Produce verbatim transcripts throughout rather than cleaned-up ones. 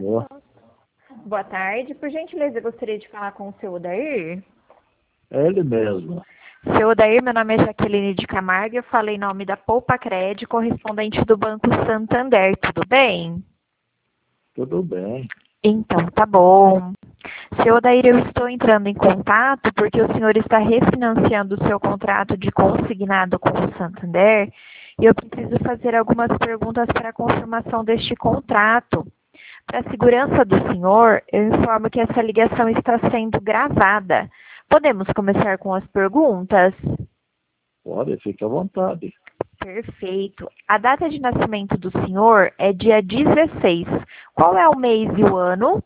Alô? Boa tarde. Por gentileza, eu gostaria de falar com o seu Odair. É ele mesmo. Seu Odair, meu nome é Jaqueline de Camargo. Eu falei em nome da Poupa Cred, correspondente do Banco Santander. Tudo bem? Tudo bem. Então, tá bom. Seu Odair, eu estou entrando em contato porque o senhor está refinanciando o seu contrato de consignado com o Santander e eu preciso fazer algumas perguntas para a confirmação deste contrato. Para a segurança do senhor, eu informo que essa ligação está sendo gravada. Podemos começar com as perguntas? Pode, fique à vontade. Perfeito. A data de nascimento do senhor é dia dezesseis. Qual é o mês e o ano?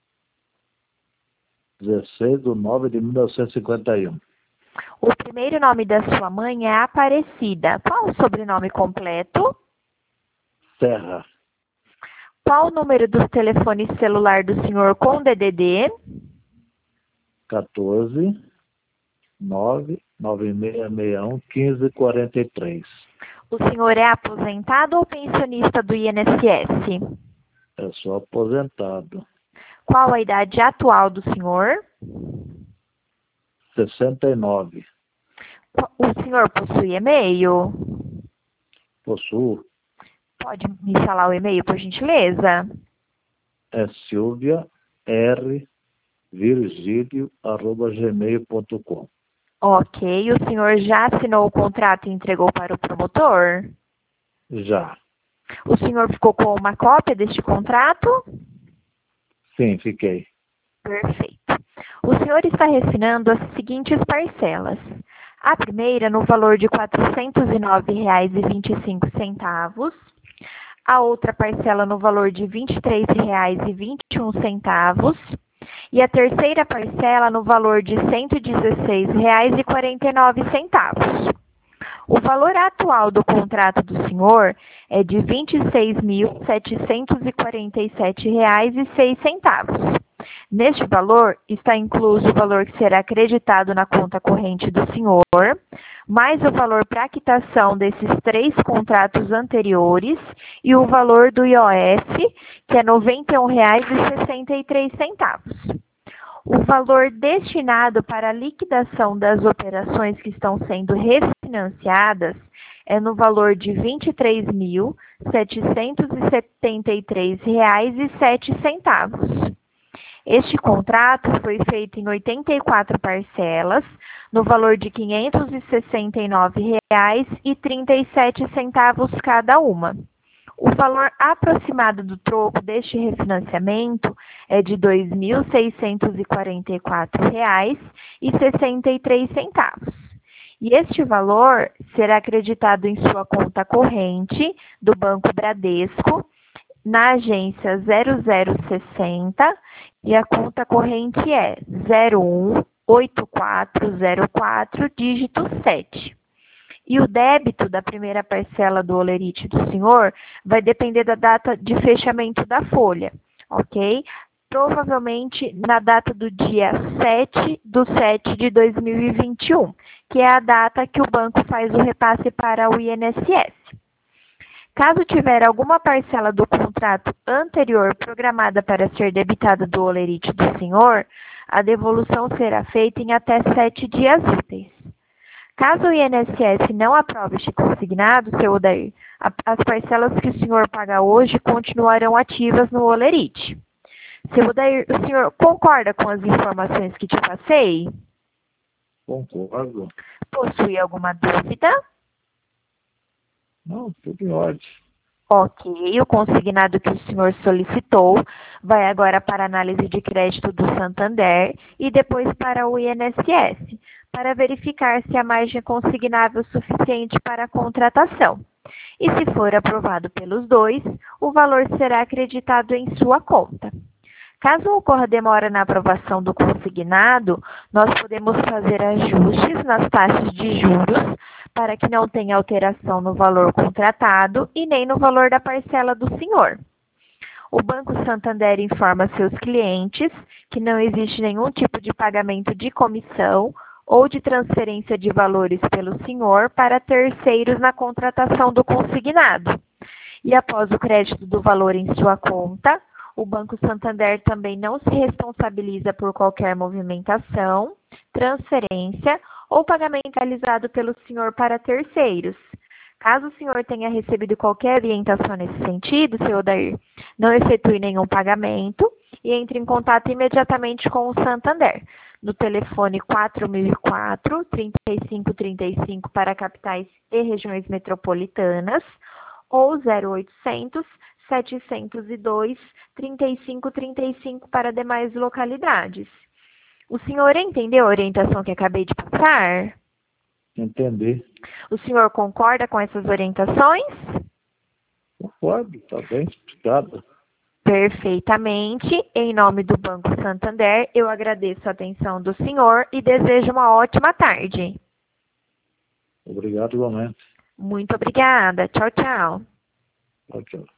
dezesseis de nove de mil novecentos e cinquenta e um. O primeiro nome da sua mãe é Aparecida. Qual o sobrenome completo? Serra. Qual o número do telefone celular do senhor com D D D? quatorze, nove, nove seis seis um, quinze, quarenta e três. O senhor é aposentado ou pensionista do I N S S? Eu sou aposentado. Qual a idade atual do senhor? sessenta e nove. O senhor possui e-mail? Possuo. Pode me falar o e-mail, por gentileza? É Silvia R. Virgílio, arroba gmail ponto com. Ok. O senhor já assinou o contrato e entregou para o promotor? Já. O senhor ficou com uma cópia deste contrato? Sim, fiquei. Perfeito. O senhor está refinando as seguintes parcelas. A primeira no valor de quatrocentos e nove reais e vinte e cinco centavos. A outra parcela no valor de vinte e três reais e vinte e um centavos. E a terceira parcela no valor de cento e dezesseis reais e quarenta e nove centavos. O valor atual do contrato do senhor é de vinte e seis mil setecentos e quarenta e sete reais e seis centavos. Neste valor está incluso o valor que será acreditado na conta corrente do senhor, mais o valor para quitação desses três contratos anteriores e o valor do I O F, que é noventa e um reais e sessenta e três centavos. O valor destinado para a liquidação das operações que estão sendo refinanciadas é no valor de vinte e três mil setecentos e setenta e três reais e sete centavos. Este contrato foi feito em oitenta e quatro parcelas, no valor de quinhentos e sessenta e nove reais e trinta e sete centavos cada uma. O valor aproximado do troco deste refinanciamento é de dois mil seiscentos e quarenta e quatro reais e sessenta e três centavos. E este valor será acreditado em sua conta corrente do Banco Bradesco, na agência zero zero sessenta, e a conta corrente é zero um oito quatro zero quatro, dígito sete. E o débito da primeira parcela do holerite do senhor vai depender da data de fechamento da folha, ok? Provavelmente na data do dia sete de setembro de dois mil e vinte e um, que é a data que o banco faz o repasse para o I N S S. Caso tiver alguma parcela do contrato anterior programada para ser debitada do holerite do senhor, a devolução será feita em até sete dias úteis. Caso o I N S S não aprove este consignado, seu Odair, as parcelas que o senhor paga hoje continuarão ativas no holerite. Seu Odair, o senhor concorda com as informações que te passei? Concordo. Possui alguma dúvida? Não, tudo em ordem. Ok, o consignado que o senhor solicitou vai agora para a análise de crédito do Santander e depois para o I N S S, para verificar se a margem é consignável suficiente para a contratação. E se for aprovado pelos dois, o valor será acreditado em sua conta. Caso ocorra demora na aprovação do consignado, nós podemos fazer ajustes nas taxas de juros para que não tenha alteração no valor contratado e nem no valor da parcela do senhor. O Banco Santander informa seus clientes que não existe nenhum tipo de pagamento de comissão ou de transferência de valores pelo senhor para terceiros na contratação do consignado. E após o crédito do valor em sua conta, O Banco Santander também não se responsabiliza por qualquer movimentação, transferência ou pagamento realizado pelo senhor para terceiros. Caso o senhor tenha recebido qualquer orientação nesse sentido, seu Odair, não efetue nenhum pagamento e entre em contato imediatamente com o Santander, no telefone quatro mil e quatro, trinta e cinco trinta e cinco para capitais e regiões metropolitanas, ou zero oitocentos, setecentos e dois, trinta e cinco trinta e cinco para demais localidades. O senhor entendeu a orientação que acabei de passar? Entendi. O senhor concorda com essas orientações? Concordo, está bem explicado. Perfeitamente. Em nome do Banco Santander, eu agradeço a atenção do senhor e desejo uma ótima tarde. Obrigado igualmente. Muito obrigada. Tchau, tchau. Tchau, tchau.